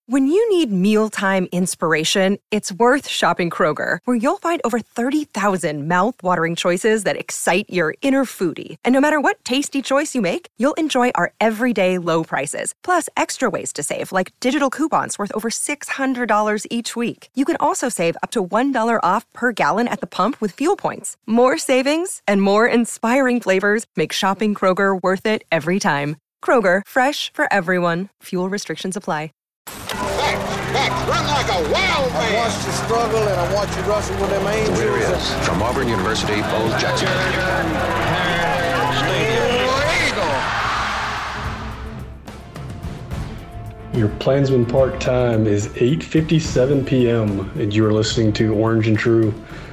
When you need mealtime inspiration, it's worth shopping Kroger, where you'll find over 30,000 mouth-watering choices that excite your inner foodie. And no matter what tasty choice you make, you'll enjoy our everyday low prices, plus extra ways to save, like digital coupons worth over $600 each week. You can also save up to $1 off per gallon at the pump with fuel points. More savings and more inspiring flavors make shopping Kroger worth it every time. Kroger, fresh for everyone. Fuel restrictions apply. Run like a wild man. I watched you struggle and I watched you wrestle with them angels. Here he is, from Auburn University, Bo Jackson. Your Plainsman Park time is 8:57 p.m. and you are listening to Orange and True.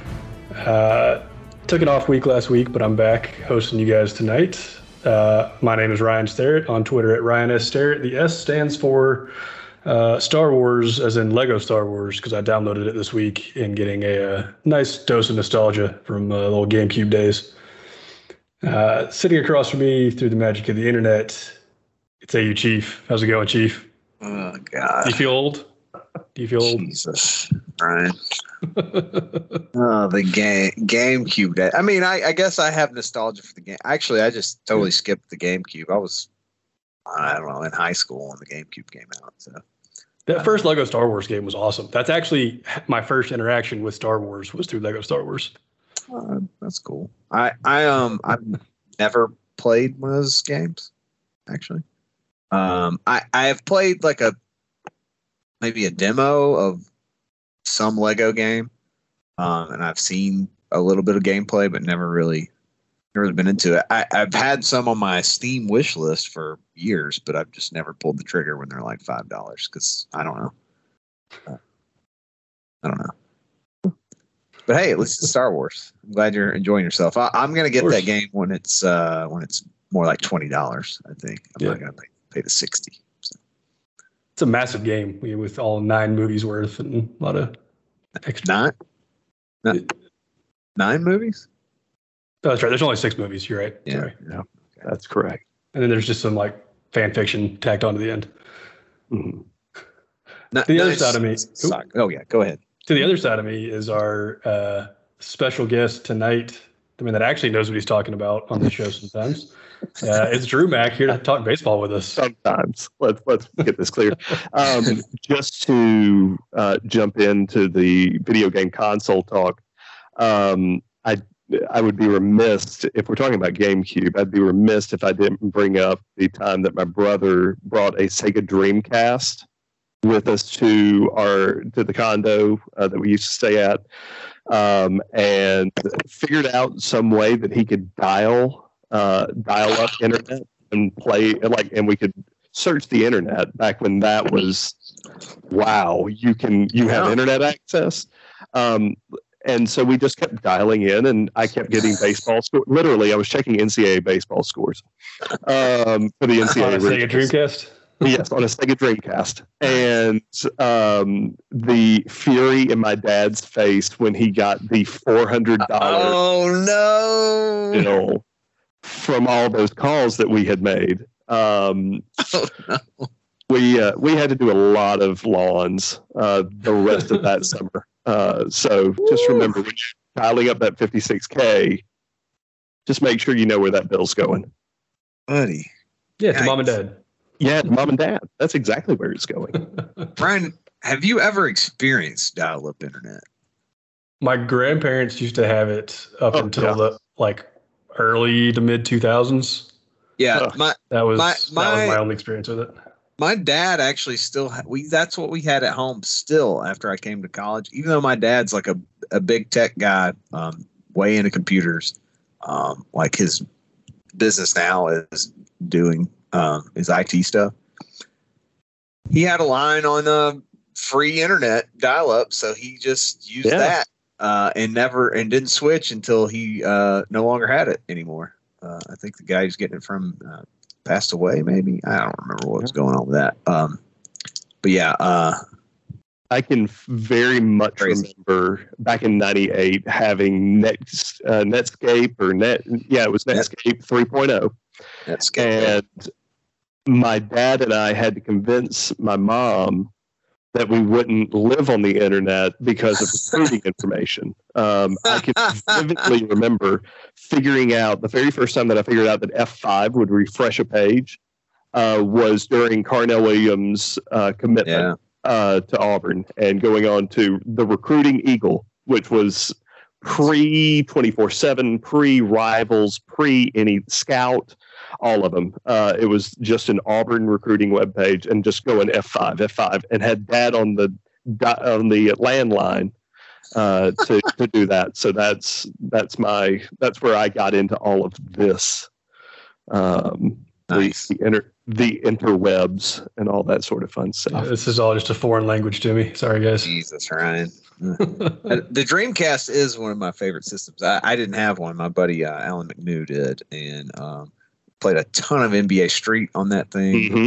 Took an off week last week, but I'm back hosting you guys tonight. My name is Ryan Sterrett, on Twitter at Ryan S. Sterrett. The S stands for Star Wars, as in Lego Star Wars, because I downloaded it this week and getting a nice dose of nostalgia from the old GameCube days. Sitting across from me through the magic of the internet, it's AU Chief. How's it going, Chief? Oh, God. Do you feel old? Jesus, Ryan. Oh, the GameCube day. I mean, I guess I have nostalgia for the game. Actually, I just totally skipped the GameCube. I don't know, in high school when the GameCube came out. So that first Lego Star Wars game was awesome. That's actually my first interaction with Star Wars was through Lego Star Wars. That's cool. I've never played one of those games, actually. I have played like maybe a demo of some Lego game, and I've seen a little bit of gameplay, but never really been into it. I've had some on my Steam wish list for years, but I've just never pulled the trigger when they're like $5 because I don't know. But hey, at least it's Star Wars. I'm glad you're enjoying yourself. I'm gonna get that game when it's more like $20. I think I'm not gonna pay the $60. So. It's a massive game with all 9 movies worth and a lot of extra. Nine movies? Oh, that's right. There's only 6 movies. You're right. Yeah. Sorry. Yeah. That's correct. And then there's just some like fan fiction tacked onto the end. Mm-hmm. The other side of me. Oh yeah, go ahead. To the other side of me is our special guest tonight. The man that actually knows what he's talking about on the show sometimes. It's Drew Mack here to talk baseball with us. Sometimes. Let's get this clear. Just to jump into the video game console talk, I would be remiss if we're talking about GameCube. I'd be remiss if I didn't bring up the time that my brother brought a Sega Dreamcast with us to the condo that we used to stay at, and figured out some way that he could dial up internet and play and we could search the internet back when that was wow. You have internet access. And so we just kept dialing in, and I kept getting baseball scores. Literally, I was checking NCAA baseball scores for the NCAA. On a Sega Dreamcast? Yes, on a Sega Dreamcast. And the fury in my dad's face when he got the $400 bill from all those calls that we had made. We had to do a lot of lawns the rest of that summer. So just remember, when you're dialing up that 56K, just make sure you know where that bill's going. Buddy. Yeah, to mom and dad. Yeah, to mom and dad. That's exactly where it's going. Brian, have you ever experienced dial-up internet? My grandparents used to have it up until the early to mid 2000s. Yeah, that was my only experience with it. My dad actually still that's what we had at home still after I came to college. Even though my dad's like a big tech guy, way into computers, like his business now is doing his IT stuff. He had a line on the free internet dial up, so he just used that and didn't switch until he no longer had it anymore. I think the guy who's getting it from passed away, maybe. I don't remember what was going on with that. But yeah, I can very much remember back in '98 having Netscape it was Netscape 3.0. Netscape. And my dad and I had to convince my mom that we wouldn't live on the internet because of recruiting information. I can vividly remember figuring out the very first time that I figured out that F5 would refresh a page was during Carnell Williams' commitment to Auburn and going on to the Recruiting Eagle, which was pre-24/7, pre-Rivals, pre-any Scout, all of them. It was just an Auburn recruiting webpage, and just going F5, and had Dad on the landline to do that. So that's where I got into all of this. Nice. The interwebs and all that sort of fun stuff. This is all just a foreign language to me. Sorry, guys. Jesus, Ryan. The Dreamcast is one of my favorite systems. I didn't have one. My buddy Alan McNew did, and played a ton of NBA Street on that thing.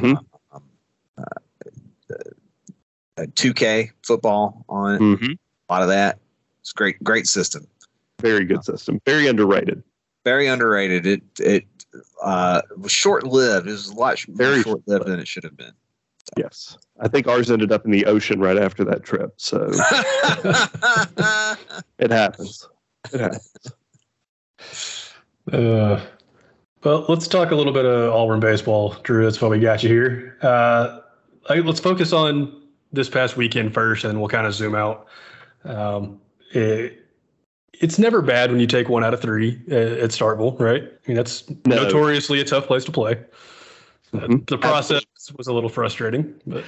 2K football on it. A lot of that. It's great system. Very good system. Very underrated. Very underrated. It was short-lived. It was a lot more short-lived than it should have been. So. Yes. I think ours ended up in the ocean right after that trip. So it happens. Well, let's talk a little bit of Auburn baseball, Drew. That's why we got you here. Let's focus on this past weekend first, and we'll kind of zoom out. It's never bad when you take 1 out of 3 at Starkville, right? I mean, that's notoriously a tough place to play. The process was a little frustrating, but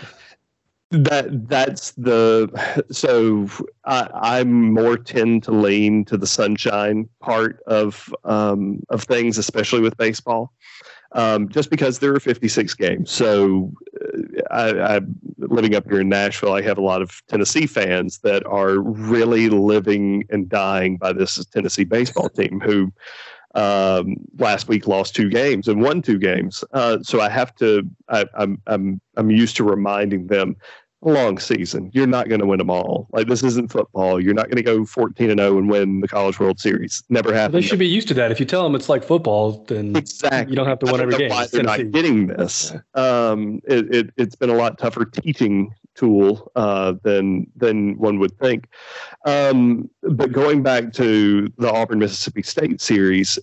I'm more tend to lean to the sunshine part of things, especially with baseball, just because there are 56 games. So I living up here in Nashville, I have a lot of Tennessee fans that are really living and dying by this Tennessee baseball team who last week lost 2 games and won 2 games. So I have to. I'm used to reminding them. Long season. You're not going to win them all. Like, this isn't football. You're not going to go 14-0 and win the College World Series. Never happened. They should be used to that. If you tell them it's like football, then exactly. You don't have to win every game. Why they're not getting this. It's been a lot tougher teaching tool than one would think. But going back to the Auburn-Mississippi State series,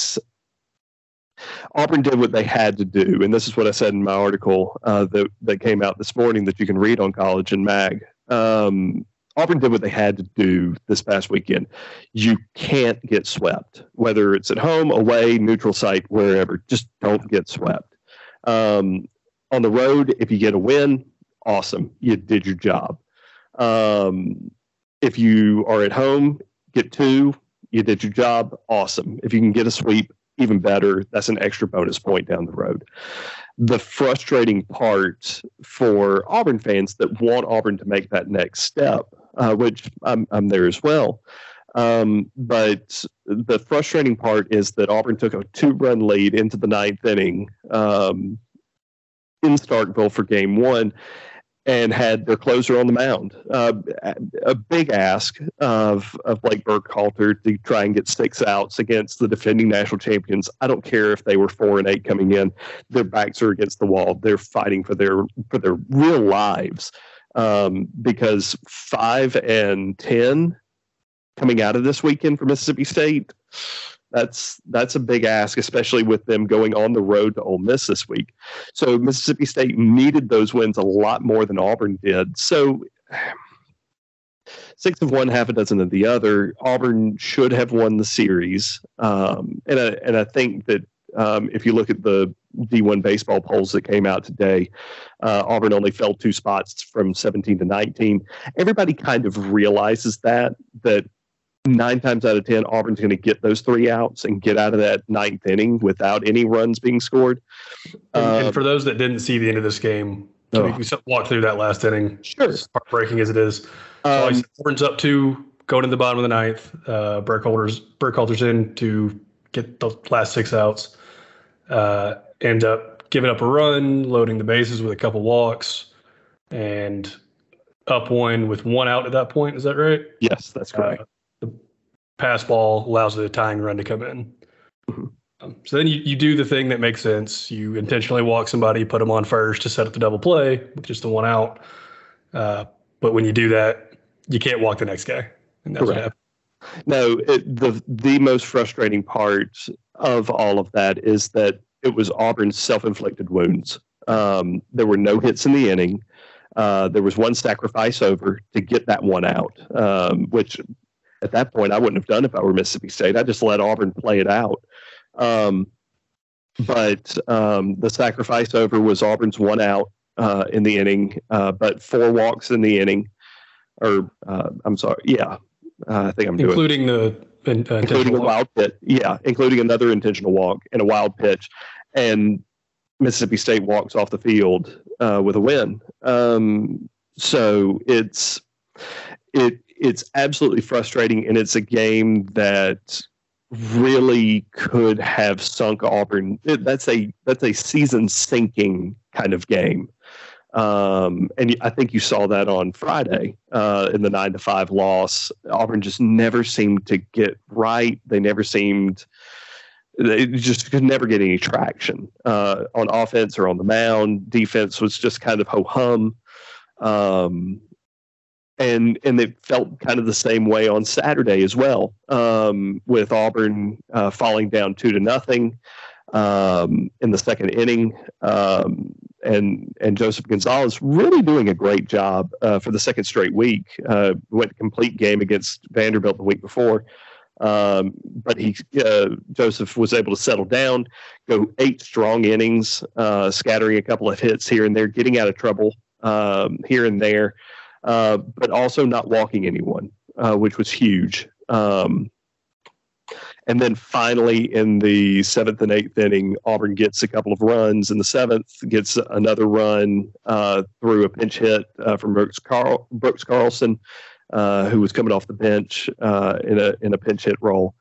Auburn did what they had to do, and this is what I said in my article that came out this morning that you can read on College and Mag. Auburn did what they had to do this past weekend. You can't get swept, whether it's at home, away, neutral site, wherever. Just don't get swept. On the road, if you get a win, awesome. You did your job. If you are at home, get 2, you did your job, awesome. If you can get a sweep, even better. That's an extra bonus point down the road. The frustrating part for Auburn fans that want Auburn to make that next step, which I'm there as well. But the frustrating part is that Auburn took a 2-run lead into the 9th inning in Starkville for game 1 and had their closer on the mound. A big ask of Blake Burkhalter to try and get 6 outs against the defending national champions. I don't care if they were 4-8 coming in. Their backs are against the wall. They're fighting for their real lives because 5-10 coming out of this weekend for Mississippi State, that's a big ask, especially with them going on the road to Ole Miss this week. So Mississippi State needed those wins a lot more than Auburn did. So 6 of one, half a dozen of the other. Auburn should have won the series. And I think that if you look at the D1 baseball polls that came out today, Auburn only fell 2 spots from 17 to 19. Everybody kind of realizes that 9 times out of 10, Auburn's going to get those 3 outs and get out of that 9th inning without any runs being scored. And for those that didn't see the end of this game, can we walk through that last inning? Sure. As heartbreaking as it is. Auburn's up 2, going in the bottom of the 9th. Burkhalter's in to get the last 6 outs. End up giving up a run, loading the bases with a couple walks, and up 1 with 1 out at that point. Is that right? Yes, that's correct. The pass ball allows the tying run to come in. So then you do the thing that makes sense. You intentionally walk somebody, put them on first to set up the double play with just the 1 out. But when you do that, you can't walk the next guy. And that's what happened. No, the most frustrating part of all of that is that it was Auburn's self-inflicted wounds. There were no hits in the inning. There was one sacrifice over to get that one out, which at that point I wouldn't have done if I were Mississippi State. I just let Auburn play it out. But the sacrifice over was Auburn's one out in the inning, but 4 walks in the inning. I'm sorry, yeah. I think I'm including including a wild pitch. Yeah, including another intentional walk and a wild pitch, and Mississippi State walks off the field with a win. So it's absolutely frustrating, and it's a game that really could have sunk Auburn. That's a season sinking kind of game. And I think you saw that on Friday in the 9-5 loss. Auburn just never seemed to get right. They just could never get any traction on offense or on the mound. Defense was just kind of ho-hum. And it felt kind of the same way on Saturday as well, with Auburn falling down 2-0 in the second inning. And Joseph Gonzalez really doing a great job for the second straight week. Went complete game against Vanderbilt the week before. But Joseph was able to settle down, go 8 strong innings, scattering a couple of hits here and there, getting out of trouble here and there, but also not walking anyone, which was huge. And then finally, in the 7th and 8th inning, Auburn gets a couple of runs. In the 7th, gets another run through a pinch hit from Brooks Carlson, who was coming off the bench in a pinch hit role.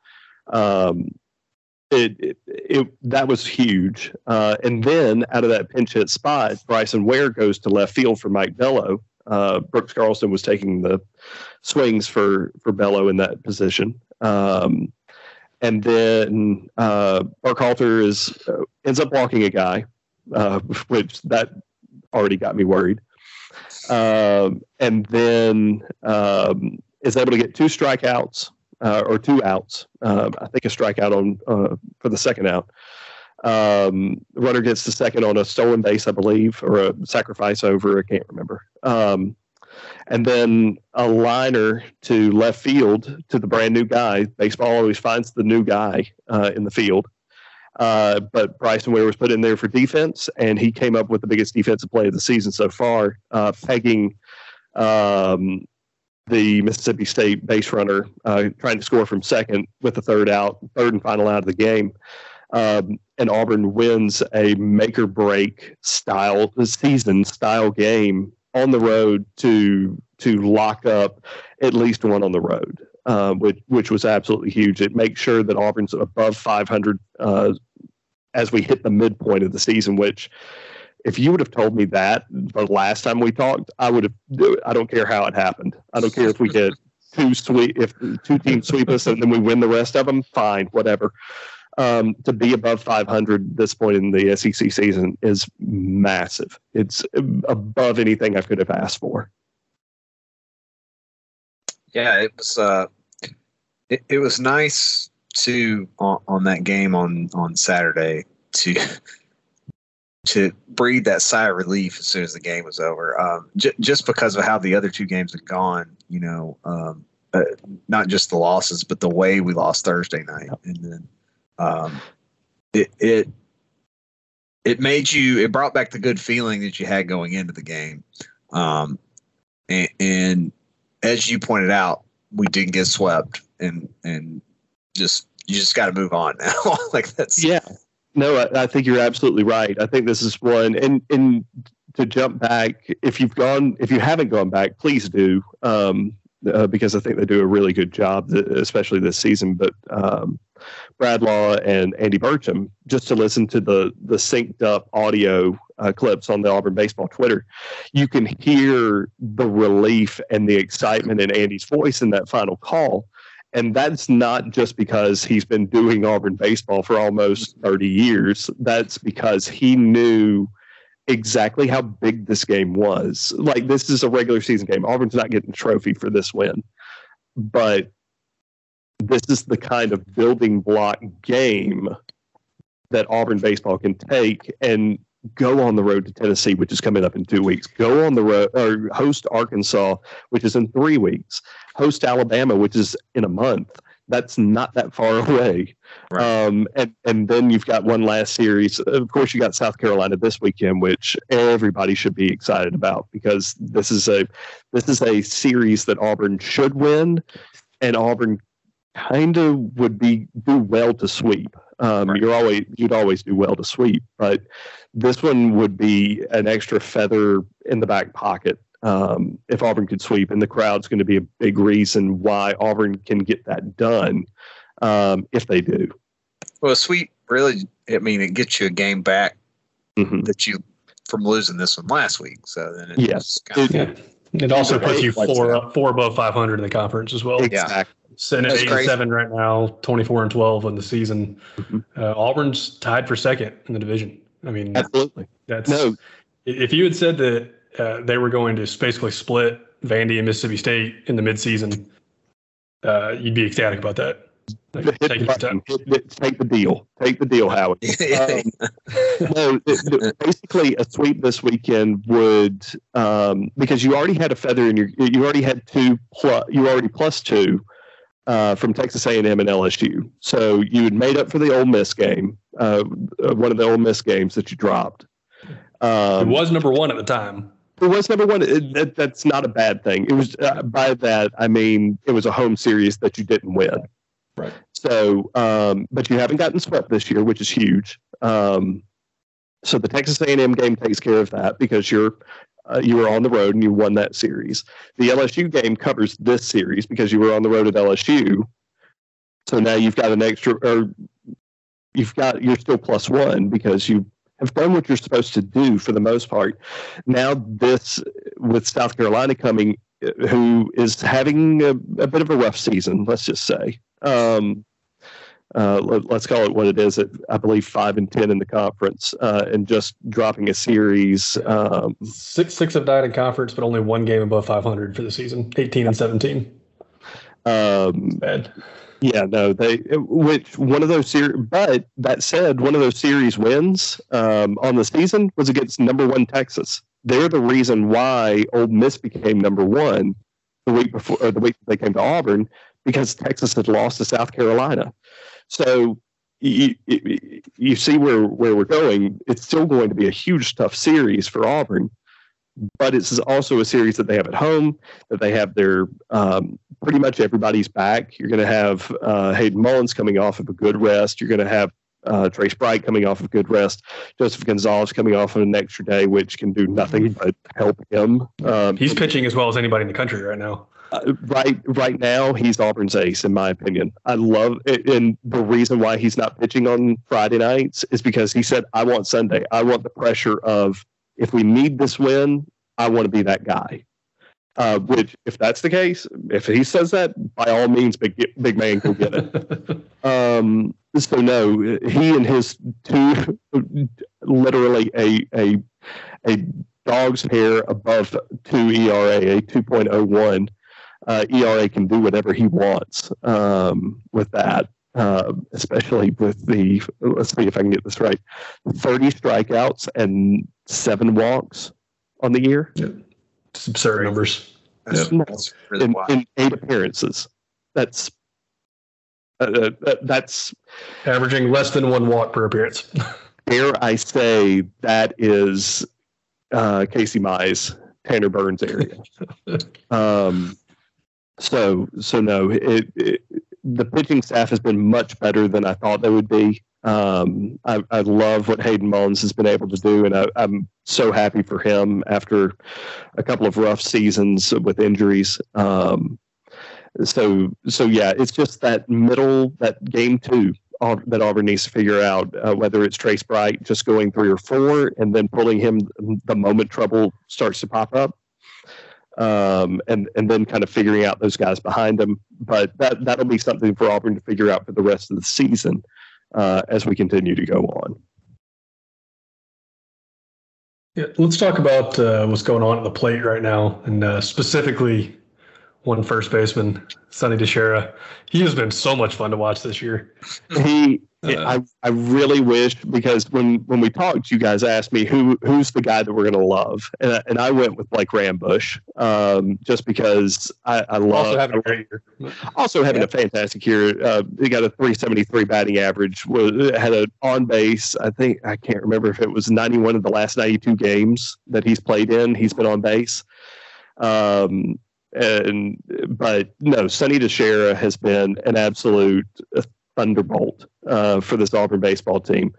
That was huge. And then out of that pinch hit spot, Bryson Ware goes to left field for Mike Bello. Brooks Carlson was taking the swings for Bello in that position. And then Burkhalter ends up walking a guy, which that already got me worried. And then is able to get 2 strikeouts or 2 outs. I think a strikeout on for the second out. Runner gets the second on a stolen base, I believe, or a sacrifice over. I can't remember. And then a liner to left field to the brand new guy. Baseball always finds the new guy in the field. But Bryson Ware was put in there for defense, and he came up with the biggest defensive play of the season so far, pegging the Mississippi State base runner, trying to score from second with the third and final out of the game. And Auburn wins a make-or-break season style game on the road to lock up at least one on the road, which was absolutely huge. It makes sure that Auburn's above 500 as we hit the midpoint of the season, which if you would have told me that the last time we talked, I would have. I don't care how it happened. I don't care if we get 2 teams sweep us and then we win the rest of them, fine, whatever. To be above 500 this point in the SEC season is massive. It's above anything I could have asked for. Yeah, it was. It was nice to on that game on Saturday to breathe that sigh of relief as soon as the game was over. Just because of how the other 2 games had gone, not just the losses, but the way we lost Thursday night, and then. It brought back the good feeling that you had going into the game. And as you pointed out, we didn't get swept and you just got to move on now. Yeah, no, I think you're absolutely right. I think this is one, and to jump back, if you haven't gone back, please do. Because I think they do a really good job, especially this season. But Brad Law and Andy Burcham, just to listen to the synced up audio clips on the Auburn Baseball Twitter, you can hear the relief and the excitement in Andy's voice in that final call. And that's not just because he's been doing Auburn baseball for almost 30 years. That's because he knew exactly how big this game was. Like, this is a regular season game. Auburn's not getting a trophy for this win, but this is the kind of building block game that Auburn baseball can take and go on the road to Tennessee, which is coming up in 2 weeks. Go on the road, or host Arkansas, which is in 3 weeks. Host Alabama, which is in a month. That's not that far away. Right. And then you've got one last series. Of course, you got South Carolina this weekend, which everybody should be excited about, because this is a series that Auburn should win, and Auburn kind of would do well to sweep. Right. You'd always do well to sweep, but this one would be an extra feather in the back pocket if Auburn could sweep, and the crowd's going to be a big reason why Auburn can get that done if they do. Well, a sweep really, it gets you a game back that you from losing this one last week. So then it also puts you four above 500 in the conference as well. Exactly. Sitting at 8-7 right now, 24-12 in the season. Auburn's tied for second in the division. I mean, absolutely. If you had said that they were going to basically split Vandy and Mississippi State in the midseason, you'd be ecstatic about that. Take the deal. Take the deal, Howard. Basically, a sweep this weekend would, because you already had a feather in you already had plus two from Texas A&M and LSU. So you had made up for the Ole Miss game, one of the Ole Miss games that you dropped. It was number one at the time. It was number one. That's not a bad thing. It was by that I mean it was a home series that you didn't win. Right. So, but you haven't gotten swept this year, which is huge. So the Texas A&M game takes care of that because you were on the road and you won that series. The LSU game covers this series because you were on the road at LSU. So now you've got an extra, or you're still plus one because you have done what you're supposed to do for the most part. Now this, with South Carolina coming, who is having a bit of a rough season, let's just say. Let's call it what it is. At, I believe 5-10 in the conference, and just dropping a series. 6 of 9 in conference, but only one game above 500 for the season. 18-17. Bad. Yeah, no, one of those series. But that said, one of those series wins on the season was against number 1 Texas. They're the reason why Ole Miss became number 1 the week before, or the week they came to Auburn, because Texas had lost to South Carolina. So you see where we're going. It's still going to be a huge, tough series for Auburn, but it's also a series that they have at home, that they have their pretty much everybody's back. You're going to have Hayden Mullins coming off of a good rest. You're going to have Trace Bright coming off of good rest. Joseph Gonzalez coming off of an extra day, which can do nothing but help him. He's pitching as well as anybody in the country right now. Right now, he's Auburn's ace, in my opinion. I love it, and the reason why he's not pitching on Friday nights is because he said, "I want Sunday. I want the pressure of if we need this win, I want to be that guy." Which, if that's the case, if he says that, by all means, big man, go get it. So no, he and his literally a dog's hair above 2 ERA, a 2.01. ERA can do whatever he wants with that, especially with the, let's see if I can get this right, 30 strikeouts and 7 walks on the year. Yeah. It's absurd numbers. That's really wild. In 8 appearances. That's averaging less than 1 walk per appearance. Dare I say that is Casey Mize, Tanner Burns area. So no, the pitching staff has been much better than I thought they would be. I love what Hayden Mullins has been able to do, and I'm so happy for him after a couple of rough seasons with injuries. So yeah, it's just that game 2 that Auburn needs to figure out, whether it's Trace Bright just going 3 or 4 and then pulling him the moment trouble starts to pop up. And then kind of figuring out those guys behind him. But that'll be something for Auburn to figure out for the rest of the season as we continue to go on. Yeah, let's talk about what's going on at the plate right now, and specifically one first baseman, Sonny DiChiara. He has been so much fun to watch this year. I really wish, because when we talked, you guys asked me who's the guy that we're going to love, and I went with Blake Rambush, just because I love Also having a great year. Also having a fantastic year. He got a 373 batting average. Had an on base. I can't remember if it was 91 of the last 92 games that he's played in. He's been on base. But no, Sonny DiChiara has been an absolute thunderbolt for this Auburn baseball team.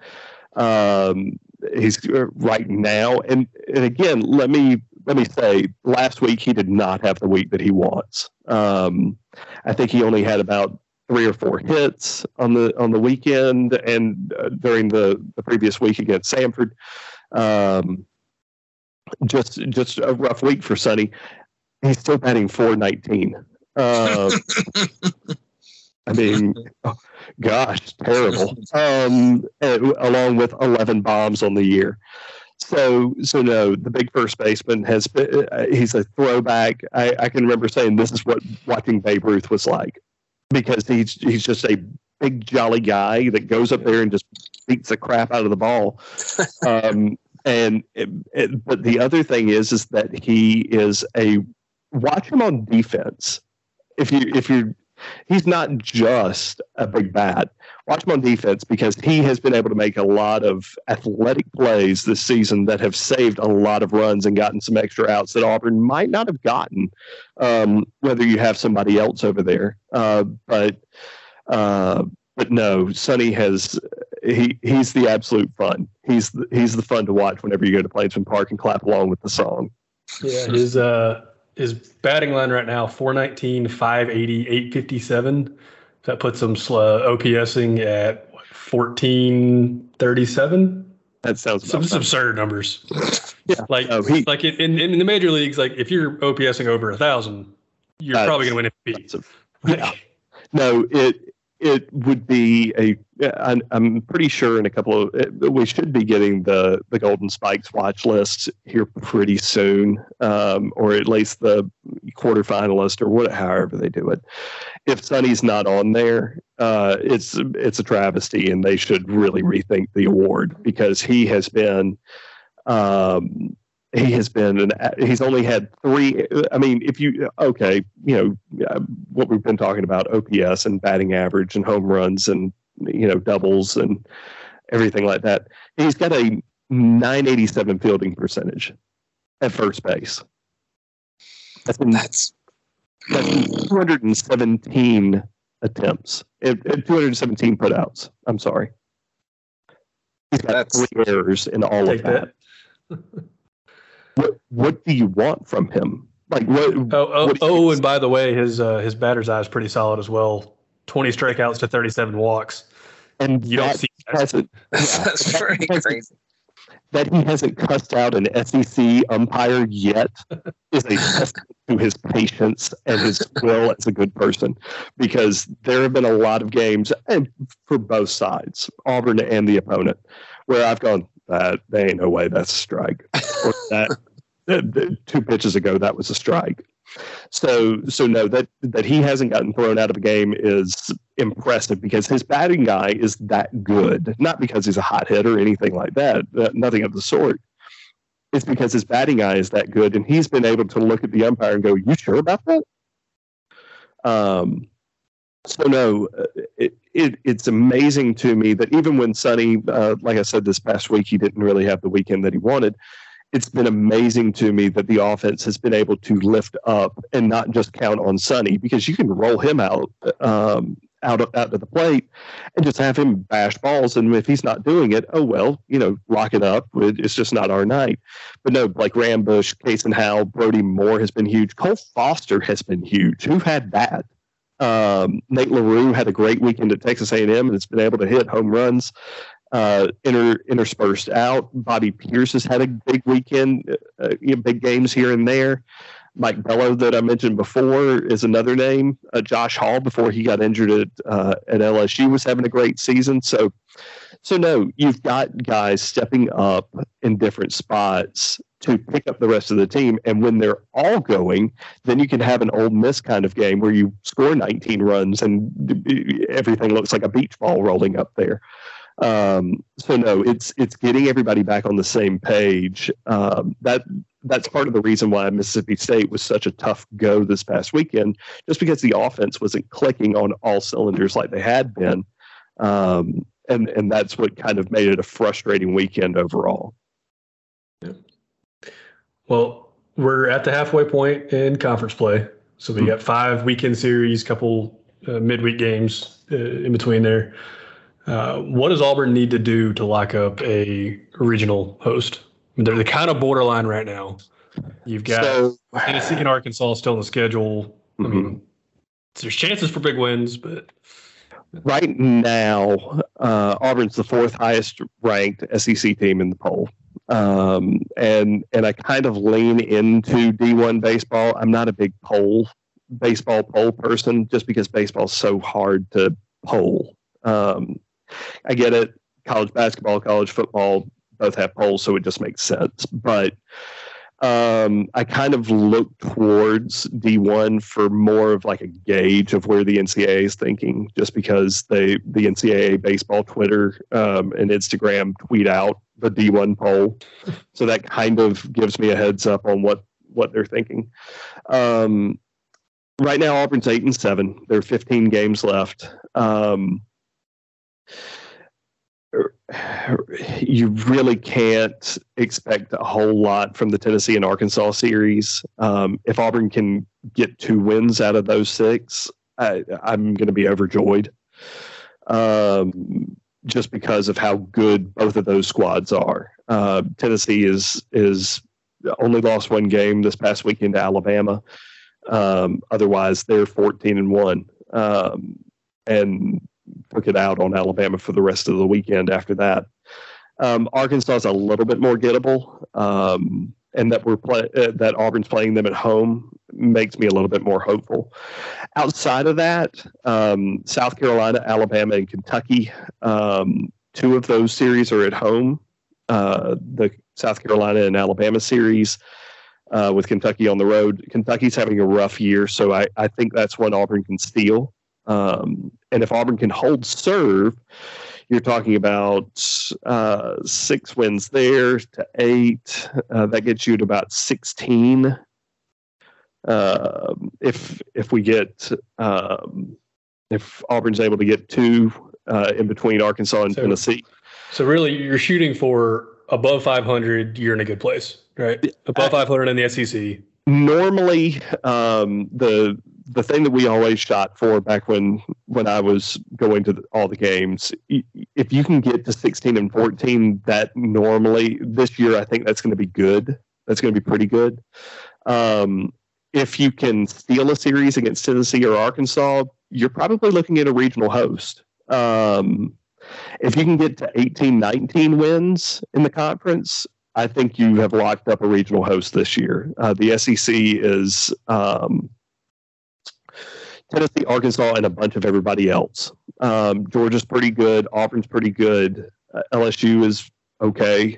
He's right now, and again, let me say, last week he did not have the week that he wants. I think he only had about 3 or 4 hits on the weekend, and during the previous week against Samford. Just a rough week for Sonny. He's still batting .419. I mean, gosh, terrible. Along with 11 bombs on the year. So no, the big first baseman has been, he's a throwback. I can remember saying this is what watching Babe Ruth was like, because he's just a big jolly guy that goes up there and just beats the crap out of the ball. But the other thing is that he is watch him on defense. He's not just a big bat. Watch him on defense, because he has been able to make a lot of athletic plays this season that have saved a lot of runs and gotten some extra outs that Auburn might not have gotten, whether you have somebody else over there. But no, Sonny he's the absolute fun. He's the fun to watch whenever you go to Plainsman Park and clap along with the song. Yeah, his batting line right now, 419, 580, 857. That puts him OPSing at 1437. That sounds some absurd numbers. Yeah, in the major leagues, like if you're OPSing over 1,000, you're probably going to win MVP. Yeah. No, it would be I'm pretty sure in a couple of, we should be getting the Golden Spikes watch list here pretty soon, or at least the quarterfinalist, or however they do it. If Sonny's not on there, it's a travesty, and they should really rethink the award, because he has been. He's only had 3. I mean, what we've been talking about, OPS and batting average and home runs and, doubles and everything like that. He's got a 987 fielding percentage at first base. That's 217 attempts, 217 putouts. I'm sorry. He's got 3 errors in all of that. What do you want from him? Like what? And by the way, his batter's eye is pretty solid as well. 20 strikeouts to 37 walks, and you don't see that. That's pretty crazy. That he hasn't cussed out an SEC umpire yet is a testament to his patience and his will as a good person, because there have been a lot of games, and for both sides, Auburn and the opponent, where I've gone, there ain't no way that's a strike. Or that 2 pitches ago, that was a strike. So no, that he hasn't gotten thrown out of a game is impressive, because his batting eye is that good. Not because he's a hot hitter or anything like that. Nothing of the sort. It's because his batting eye is that good, and he's been able to look at the umpire and go, "You sure about that?" So no, it's amazing to me that even when Sonny, like I said this past week, he didn't really have the weekend that he wanted. It's been amazing to me that the offense has been able to lift up and not just count on Sonny, because you can roll him out to the plate and just have him bash balls. And if he's not doing it, lock it up. It's just not our night. But no, like Rambush, Kason Howell, Brody Moore has been huge. Cole Foster has been huge. Who had that? Nate LaRue had a great weekend at Texas A&M, and it's been able to hit home runs interspersed out. Bobby Pierce has had a big weekend, big games here and there. Mike Bello that I mentioned before is another name. Josh Hall, before he got injured at LSU, was having a great season. So no, you've got guys stepping up in different spots to pick up the rest of the team. And when they're all going, then you can have an Ole Miss kind of game where you score 19 runs and everything looks like a beach ball rolling up there. So no, it's getting everybody back on the same page. That's part of the reason why Mississippi State was such a tough go this past weekend, just because the offense wasn't clicking on all cylinders like they had been. And that's what kind of made it a frustrating weekend overall. Yeah. Well, we're at the halfway point in conference play. So we got 5 weekend series, couple midweek games in between there. What does Auburn need to do to lock up a regional host? I mean, they're kind of borderline right now. You've got Tennessee and Arkansas still on the schedule. I mean, there's chances for big wins, but right now, Auburn's the 4th highest ranked SEC team in the poll. And I kind of lean into D1 baseball. I'm not a big baseball poll person, just because baseball's so hard to poll. I get it. College basketball, college football both have polls, so it just makes sense. But I kind of look towards D1 for more of like a gauge of where the NCAA is thinking, just because the NCAA baseball Twitter and Instagram tweet out the D1 poll. So that kind of gives me a heads up on what they're thinking. Right now, Auburn's 8-7. There are 15 games left. You really can't expect a whole lot from the Tennessee and Arkansas series. If Auburn can get 2 wins out of those 6, I'm going to be overjoyed. Just because of how good both of those squads are. Tennessee is only lost 1 game this past weekend to Alabama. Otherwise, they're 14-1. And took it out on Alabama for the rest of the weekend after that. Arkansas is a little bit more gettable, and that Auburn's playing them at home makes me a little bit more hopeful. Outside of that, South Carolina, Alabama, and Kentucky, 2 of those series are at home. The South Carolina and Alabama series, with Kentucky on the road. Kentucky's having a rough year, so I think that's one Auburn can steal. And if Auburn can hold serve, you're talking about 6 wins there to 8. That gets you to about 16. If Auburn's able to get 2 in between Arkansas and Tennessee. So really, you're shooting for above 500. You're in a good place, right? Above 500 in the SEC. Normally, the thing that we always shot for back when I was going to all the games, if you can get to 16 and 14, that normally this year, I think that's going to be good. That's going to be pretty good. If you can steal a series against Tennessee or Arkansas, you're probably looking at a regional host. If you can get to 18, 19 wins in the conference, I think you have locked up a regional host this year. The SEC is Tennessee, Arkansas, and a bunch of everybody else. Georgia's pretty good. Auburn's pretty good. LSU is okay.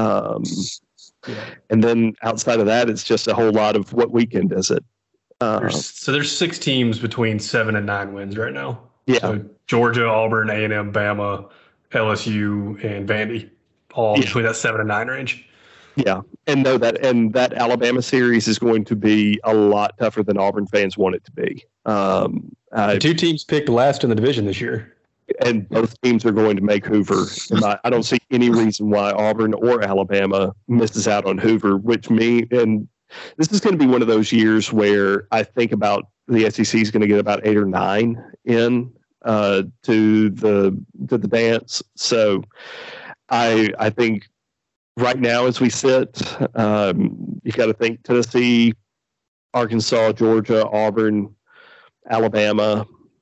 And then outside of that, it's just a whole lot of what weekend is it. There's 6 teams between 7 and 9 wins right now. Yeah. So Georgia, Auburn, A&M, Bama, LSU, and Vandy, all between that 7 and 9 range. Yeah, and that Alabama series is going to be a lot tougher than Auburn fans want it to be. The 2 teams picked last in the division this year, and both teams are going to make Hoover. I don't see any reason why Auburn or Alabama misses out on Hoover. And this is going to be one of those years where I think about the SEC is going to get about 8 or 9 in to the dance. So I think. Right now, as we sit, you've got to think Tennessee, Arkansas, Georgia, Auburn, Alabama,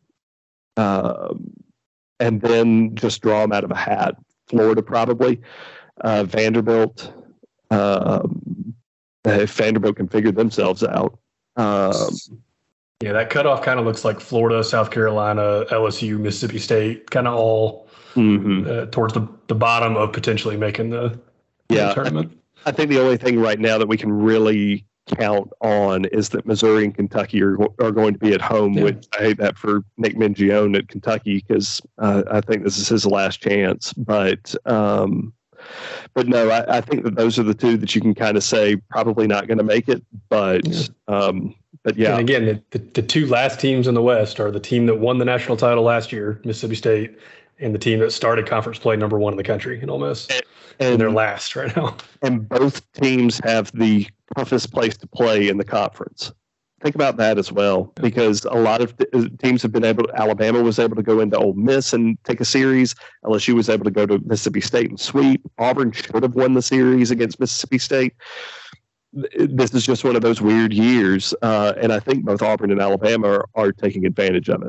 and then just draw them out of a hat. Florida, probably. Vanderbilt. If Vanderbilt can figure themselves out, Yeah, that cutoff kind of looks like Florida, South Carolina, LSU, Mississippi State, kind of all towards the bottom of potentially making the tournament. I think the only thing right now that we can really count on is that Missouri and Kentucky are going to be at home, which I hate that for Nick Mingione at Kentucky because I think this is his last chance. But no, I think that those are the two that you can kind of say probably not going to make it. But yeah. And again, the two last teams in the West are the team that won the national title last year, Mississippi State, and the team that started conference play number 1 in the country in Ole Miss. And they're last right now. And both teams have the toughest place to play in the conference. Think about that as well, because a lot of teams have been able to, Alabama was able to go into Ole Miss and take a series. LSU was able to go to Mississippi State and sweep. Auburn should have won the series against Mississippi State. This is just one of those weird years, and I think both Auburn and Alabama are taking advantage of it.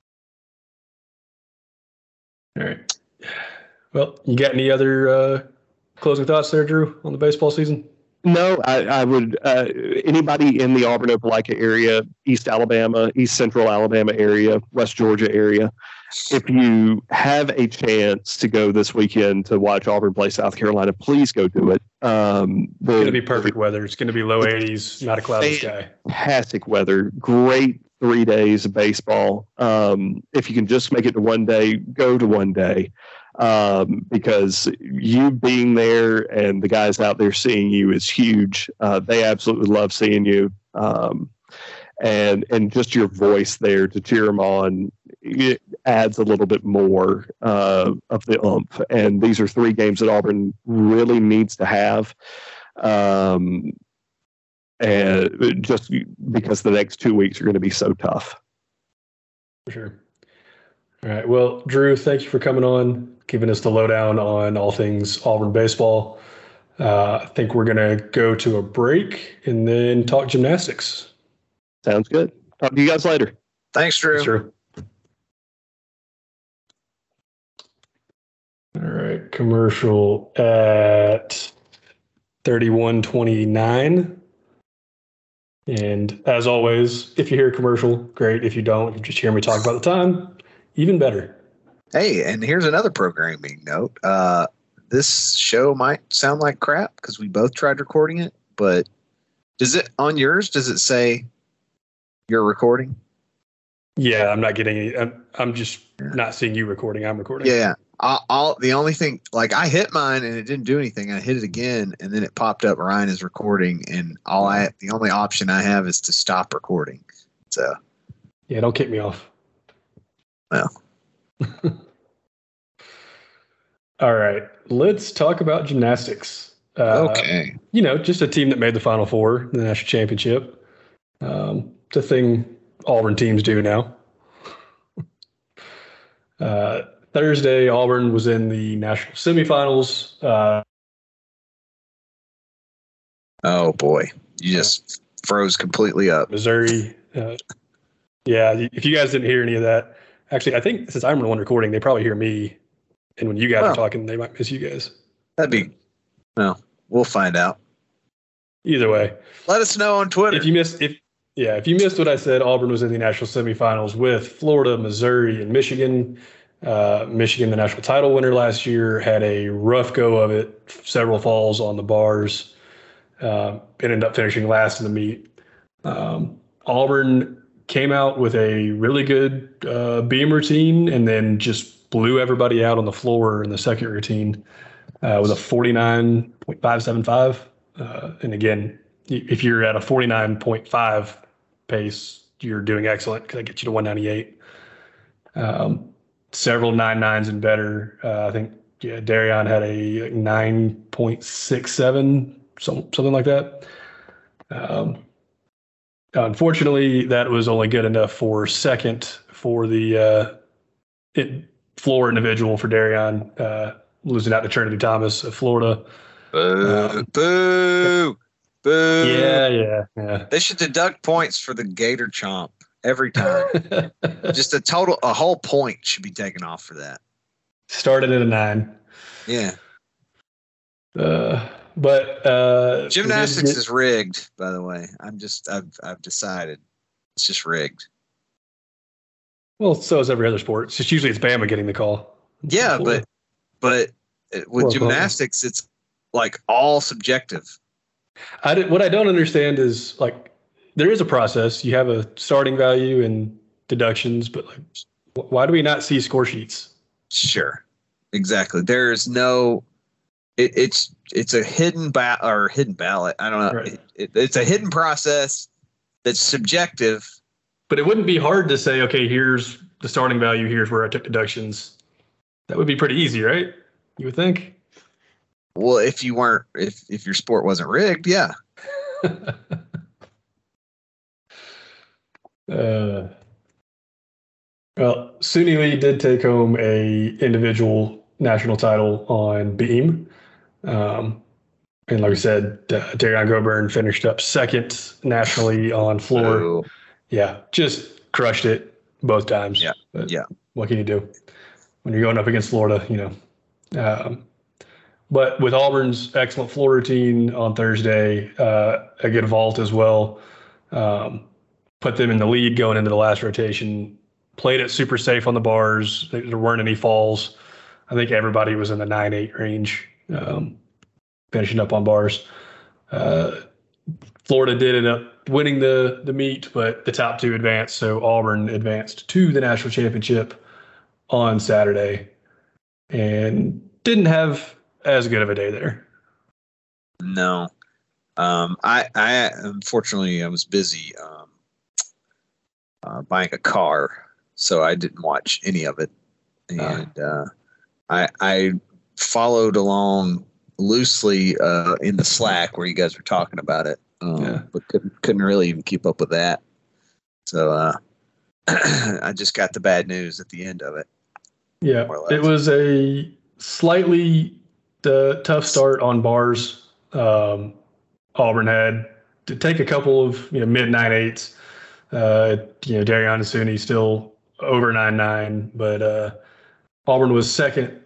All right. Well, you got any other closing thoughts there, Drew, on the baseball season? No, I would. Anybody in the Auburn Opelika area, East Alabama, East Central Alabama area, West Georgia area, if you have a chance to go this weekend to watch Auburn play South Carolina, please go do it. It's going to be perfect weather. It's going to be low 80s, not a cloudy sky. Fantastic weather. Great 3 days of baseball. If you can just make it to one day, go to one day. Because you being there and the guys out there seeing you is huge. They absolutely love seeing you. And just your voice there to cheer them on, it adds a little bit more of the oomph. And these are 3 games that Auburn really needs to have. And just because the next 2 weeks are going to be so tough. For sure. All right. Well, Drew, thank you for coming on, giving us the lowdown on all things Auburn baseball. I think we're going to go to a break and then talk gymnastics. Sounds good. Talk to you guys later. Thanks, Drew. Thanks, Drew. All right. Commercial at 31:29. And as always, if you hear a commercial, great. If you don't, you just hear me talk about the time, even better. Hey, and here's another programming note. This show might sound like crap because we both tried recording it, but does it on yours? Does it say you're recording? Yeah, I'm not getting any. I'm just not seeing you recording. I'm recording. Yeah. The only thing, like I hit mine and it didn't do anything. I hit it again and then it popped up. Ryan is recording, and the only option I have is to stop recording. So yeah, don't kick me off. Well. All right, let's talk about gymnastics. Okay. Just a team that made the Final Four, the national championship. It's a thing Auburn teams do now. Thursday, Auburn was in the national semifinals. Oh, boy. You just froze completely up. Missouri. Yeah, if you guys didn't hear any of that, actually, I think since I'm the one recording, they probably hear me. And when you guys are talking, they might miss you guys. We'll find out. Either way. Let us know on Twitter. If you missed what I said, Auburn was in the national semifinals with Florida, Missouri, and Michigan. Michigan, the national title winner last year, had a rough go of it, several falls on the bars. It ended up finishing last in the meet. Auburn came out with a really good beam routine and then just blew everybody out on the floor in the second routine with a 49.575. And again, if you're at a 49.5 pace, you're doing excellent because that gets you to 198. Several 9.9s and better. I think Darion had a 9.67, something like that. Unfortunately, that was only good enough for second for the floor individual for Darion, losing out to Trinity Thomas of Florida. Boo! Yeah. They should deduct points for the Gator Chomp every time. Just a whole point should be taken off for that. Started at a 9. Yeah. But gymnastics is rigged, by the way. I've decided it's just rigged. Well, so is every other sport. It's just usually it's Bama getting the call. Yeah, but with gymnastics, it's like all subjective. What I don't understand is like there is a process. You have a starting value and deductions, but like, why do we not see score sheets? Sure, exactly. There's no. It's a hidden ballot. I don't know. Right. It's a hidden process that's subjective. But it wouldn't be hard to say, okay, here's the starting value. Here's where I took deductions. That would be pretty easy, right? You would think. Well, if your sport wasn't rigged, yeah. Well, Suni Lee did take home a individual national title on beam. And like I said, Darian Goburn finished up second nationally on floor. Oh. Yeah, just crushed it both times. Yeah, but yeah. What can you do when you're going up against Florida? You know. But with Auburn's excellent floor routine on Thursday, a good vault as well, put them in the lead going into the last rotation. Played it super safe on the bars. There weren't any falls. I think everybody was in the 9-8 range, finishing up on bars. Florida did end up winning the meet, but the top two advanced. So Auburn advanced to the national championship on Saturday and didn't have as good of a day there. No. I unfortunately I was busy buying a car, so I didn't watch any of it. And I followed along loosely in the Slack where you guys were talking about it. But couldn't really even keep up with that. So I just got the bad news at the end of it. Yeah, it was a slightly tough start on bars. Auburn had to take a couple of mid 9-8s. Darian and Suni still over 9-9, but Auburn was second.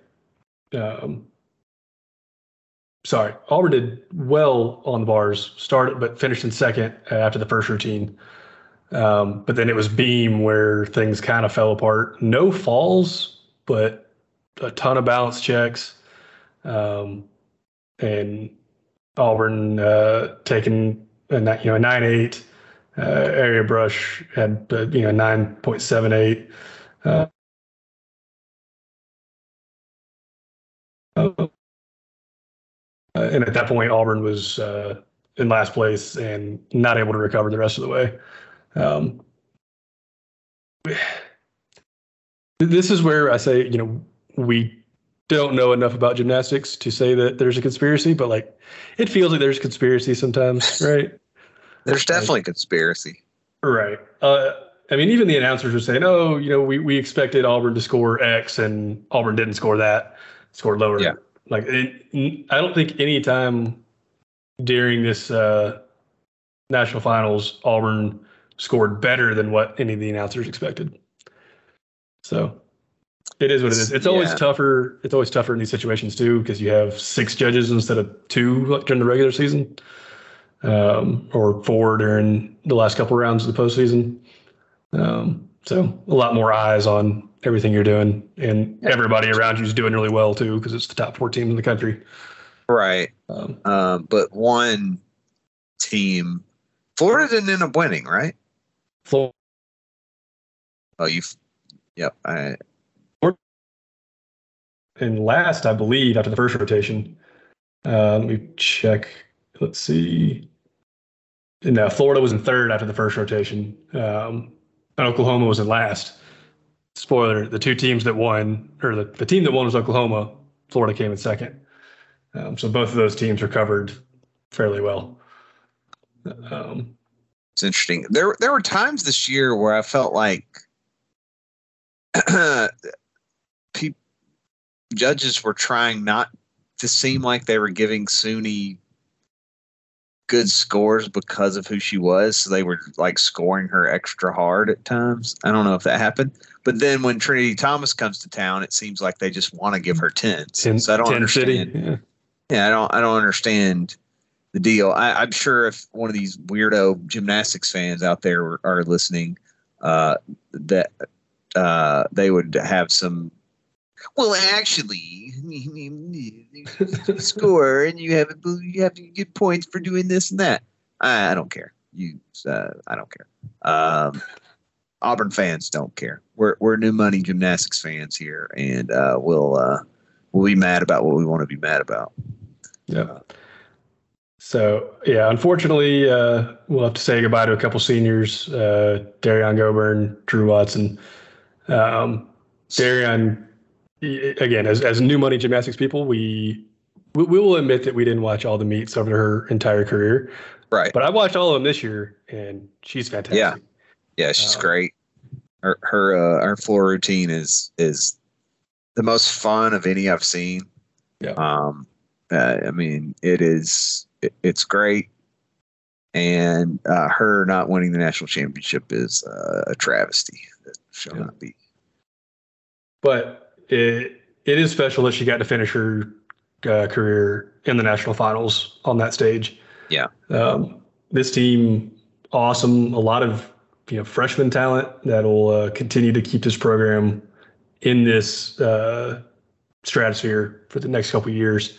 Auburn did well on the bars, started but finished in second after the first routine. But then it was beam where things kind of fell apart. No falls, but a ton of balance checks. And Auburn taking a 9-8 area brush had 9.78. And at that point, Auburn was in last place and not able to recover the rest of the way. This is where I say, we don't know enough about gymnastics to say that there's a conspiracy, but like it feels like there's conspiracy sometimes, right? There's definitely conspiracy. Right. I mean, even the announcers were saying, oh, we expected Auburn to score X and Auburn didn't score that, scored lower. Yeah. Like, I don't think any time during this national finals, Auburn scored better than what any of the announcers expected. So it is what it is. It's always tougher. It's always tougher in these situations too, because you have 6 judges instead of 2 during the regular season, or 4 during the last couple of rounds of the postseason. So a lot more eyes on everything you're doing, and everybody around you is doing really well too, because it's the top 4 teams in the country. Right. But one team, Florida didn't end up winning, right? Florida. Oh, yep. And last, I believe, after the first rotation, let me check. Let's see. No, Florida was in third after the first rotation. And Oklahoma was in last. Spoiler, the 2 teams that won, or the team that won was Oklahoma. Florida came in second. So both of those teams recovered fairly well. It's interesting. There were times this year where I felt like judges were trying not to seem like they were giving Suni good scores because of who she was. So they were like scoring her extra hard at times. I don't know if that happened. But then when Trinity Thomas comes to town, it seems like they just want to give her 10s. So I don't understand. City, Yeah, I don't understand the deal. I'm sure if one of these weirdo gymnastics fans out there are listening, that they would have some. Well, actually, you score and you have to get points for doing this and that. I don't care. I don't care. Auburn fans don't care. We're new money gymnastics fans here, and we'll be mad about what we want to be mad about. Yeah. So yeah, unfortunately, we'll have to say goodbye to a couple seniors: Darian Goburn, Drew Watson. Darian, again, as new money gymnastics people, we will admit that we didn't watch all the meets over her entire career. Right. But I watched all of them this year, and she's fantastic. Yeah, she's great. Her floor routine is the most fun of any I've seen. Yeah. I mean, it's great, and her not winning the national championship is a travesty that shall not be. But it is special that she got to finish her career in the national finals on that stage. Yeah. This team, awesome. A lot of freshman talent that will continue to keep this program in this stratosphere for the next couple of years.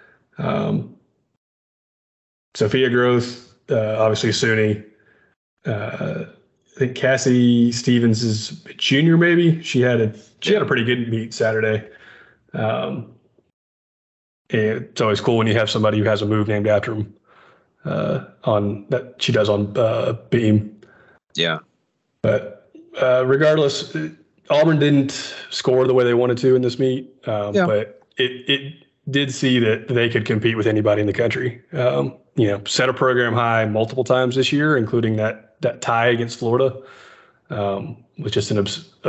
Sophia Groth, obviously SUNY. I think Cassie Stevens is a junior, maybe. She had a pretty good meet Saturday. And it's always cool when you have somebody who has a move named after them on that she does on beam. Yeah. But regardless, Auburn didn't score the way they wanted to in this meet, but it did see that they could compete with anybody in the country. Set a program high multiple times this year, including that tie against Florida, was just an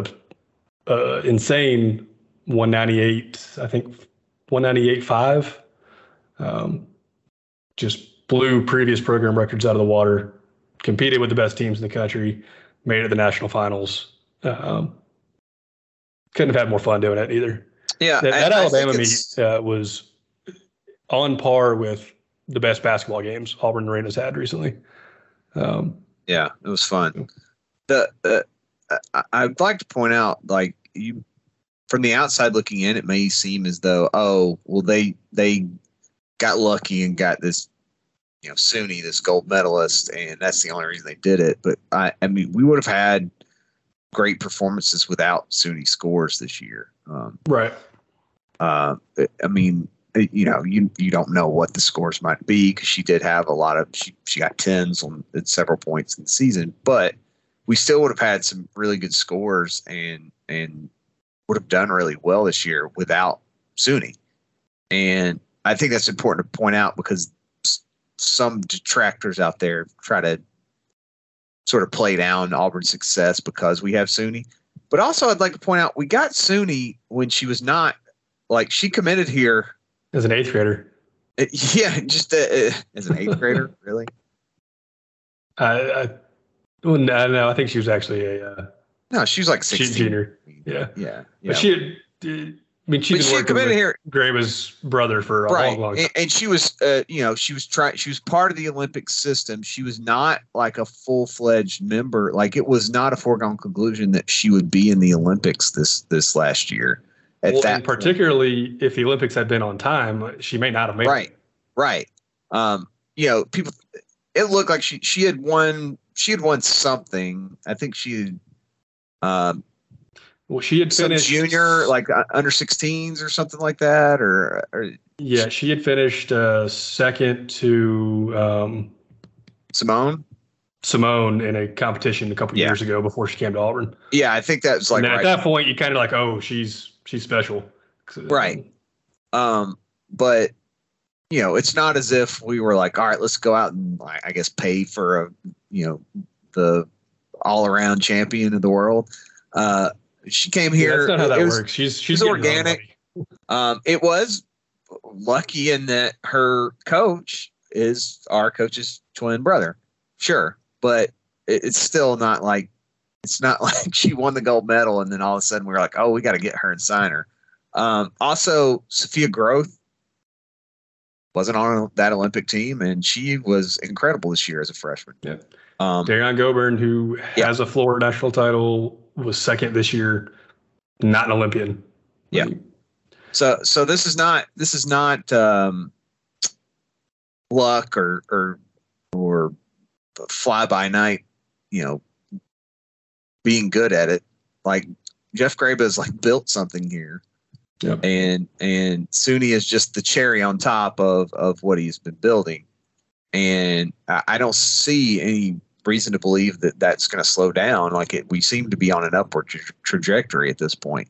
insane 198, I think 198.5. Just blew previous program records out of the water, competed with the best teams in the country, made it to the national finals. Couldn't have had more fun doing it either. Yeah, that Alabama meet was on par with the best basketball games Auburn Arena's had recently. Yeah, it was fun. I'd like to point out, like, you, from the outside looking in, it may seem as though, they got lucky and got this, SUNY, this gold medalist, and that's the only reason they did it. But I mean, we would have had great performances without SUNY scores this year. Right. I mean, you don't know what the scores might be, because she did have a lot of she got tens at several points in the season, but we still would have had some really good scores and would have done really well this year without SUNY. And I think that's important to point out, because some detractors out there try to sort of play down Auburn's success because we have SUNY. But also, I'd like to point out, we got SUNY when she was not, like, she committed here as an eighth grader. Yeah, just as an eighth grader, really. No, I think she was actually no, she was like 16. Junior. Yeah. But she had, she's been working with here. Graba's brother for a long time. And she was, she was part of the Olympic system. She was not like a full-fledged member. Like, it was not a foregone conclusion that she would be in the Olympics this last year. And particularly if the Olympics had been on time, she may not have made it. Right. People, it looked like she had won something. I think she had, she had finished junior, like under 16s or something like that, or yeah, she had finished second to Simone in a competition a couple years ago before she came to Auburn. Yeah, I think that's like, and then at that point you kind of like, oh, she's special, right? But it's not as if we were like, all right, let's go out and, I guess, pay for the all around champion of the world. She came here. That's not how that works. She's organic. It was lucky in that her coach is our coach's twin brother. Sure. But it's still not like, she won the gold medal and then all of a sudden we were like, oh, we got to get her and sign her. Also, Sophia Groth, wasn't on that Olympic team, and she was incredible this year as a freshman. Yeah. Darian Goburn, who has a Florida national title, was second this year, not an Olympian. Yeah. So this is not luck or fly by night, being good at it. Like Jeff Graba has like built something here. Yep. And SUNY is just the cherry on top of what he's been building. And I don't see any reason to believe that that's going to slow down. We seem to be on an upward trajectory at this point.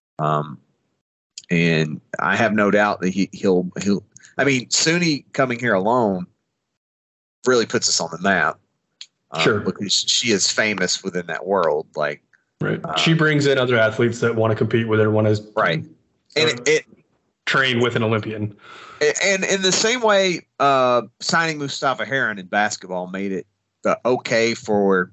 And I have no doubt that he'll. I mean, SUNY coming here alone really puts us on the map. Sure. Because she is famous within that world. Right. She brings in other athletes that want to compete with her. Want to right. And it train with an Olympian. And in the same way, signing Mustafa Heron in basketball made it okay for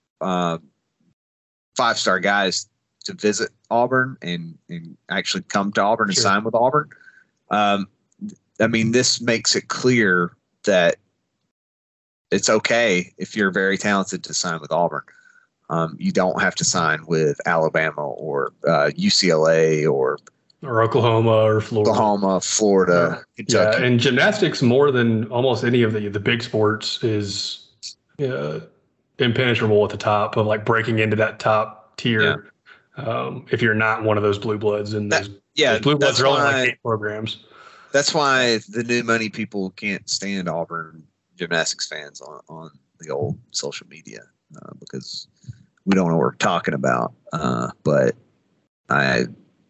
5-star guys to visit Auburn and actually come to Auburn and sign with Auburn. I mean, this makes it clear that it's okay if you're very talented to sign with Auburn. You don't have to sign with Alabama or UCLA or Oklahoma or Florida, Kentucky. Yeah, and gymnastics, more than almost any of the big sports, is impenetrable at the top of breaking into that top tier. Yeah. If you're not one of those blue bloods, and those blue bloods are only 8 programs. That's why the new money people can't stand Auburn gymnastics fans on the old social media because we don't know what we're talking about. But I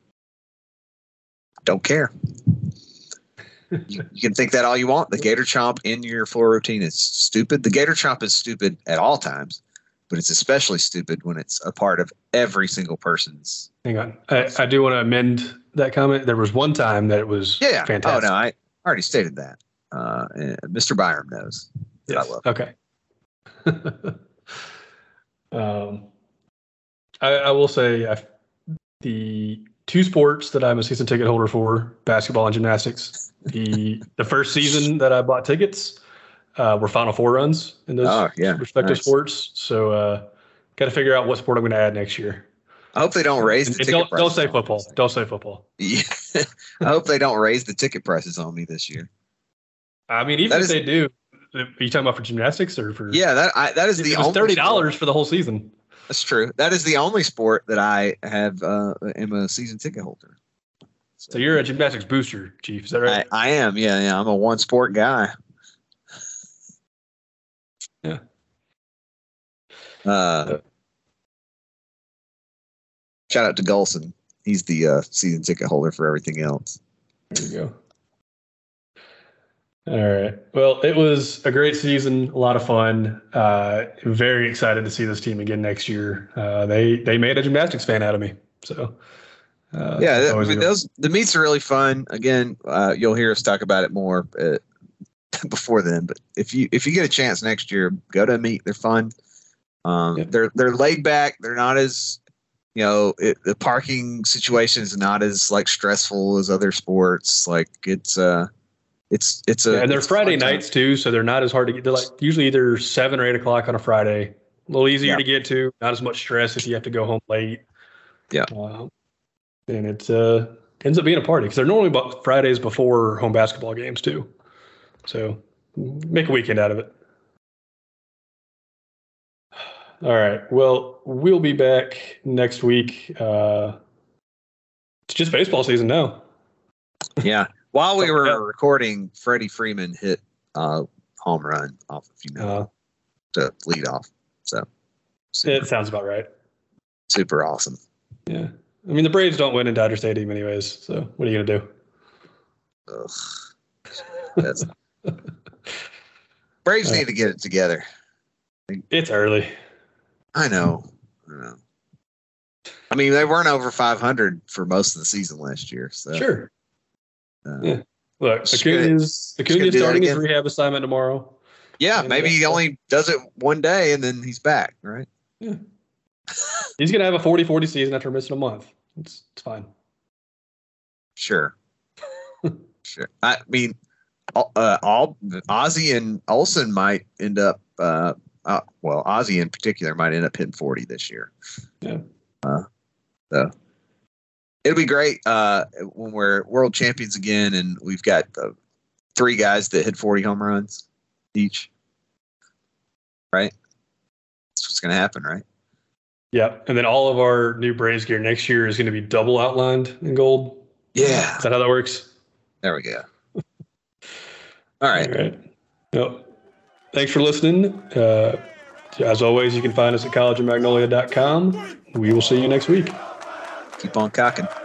don't care. You can think that all you want. The Gator Chomp in your floor routine is stupid. The Gator Chomp is stupid at all times, but it's especially stupid when it's a part of every single person's. Hang on. I do want to amend that comment. There was one time that it was fantastic. Oh, no, I already stated that. Mr. Byram knows. Yes. I love it. Okay. I will say the 2 sports that I'm a season ticket holder for, basketball and gymnastics. The first season that I bought tickets were Final Four runs in those respective sports. So got to figure out what sport I'm going to add next year. I hope they don't raise the ticket prices. Don't say football. Don't say football. Yeah. I hope they don't raise the ticket prices on me this year. I mean, even if they do, are you talking about for gymnastics or for? Yeah, that is the only $30 for the whole season. That's true. That is the only sport that I have am a season ticket holder. So you're a gymnastics booster, Chief. Is that right? I am. Yeah. I'm a one sport guy. Yeah. Shout out to Golson. He's the season ticket holder for everything else. There you go. All right. Well, it was a great season, a lot of fun. Very excited to see this team again next year. They made a gymnastics fan out of me. So the meets are really fun. Again, you'll hear us talk about it more before then. But if you get a chance next year, go to a meet. They're fun. They're laid back. They're not as the parking situation is not as stressful as other sports. And they're Friday nights too, so they're not as hard to get. They're usually either 7 or 8 o'clock on a Friday. A little easier to get to. Not as much stress if you have to go home late. Yeah. And it ends up being a party because they're normally about Fridays before home basketball games too. So make a weekend out of it. All right. Well, we'll be back next week. It's just baseball season now. Yeah. While we were recording, Freddie Freeman hit home run off to lead off. So it sounds about right. Super awesome. Yeah. I mean, the Braves don't win in Dodger Stadium anyways. So what are you going to do? Braves need to get it together. It's early. I know. I mean, they weren't over 500 for most of the season last year. So sure. Yeah. Look, Acuna's starting his rehab assignment tomorrow. Yeah, maybe he only does it one day and then he's back, right? Yeah. He's going to have a 40-40 season after missing a month. It's fine. Sure. Sure. I mean, Ozzy and Olsen might end up. Ozzy in particular might end up hitting 40 this year. Yeah. So it'll be great when we're world champions again, and we've got 3 guys that hit 40 home runs each. Right. That's what's going to happen, right? Yeah, and then all of our new Braves gear next year is going to be double outlined in gold. Yeah. Is that how that works? There we go. All right. All right. Well, thanks for listening. As always, you can find us at collegeofmagnolia.com. We will see you next week. Keep on cocking.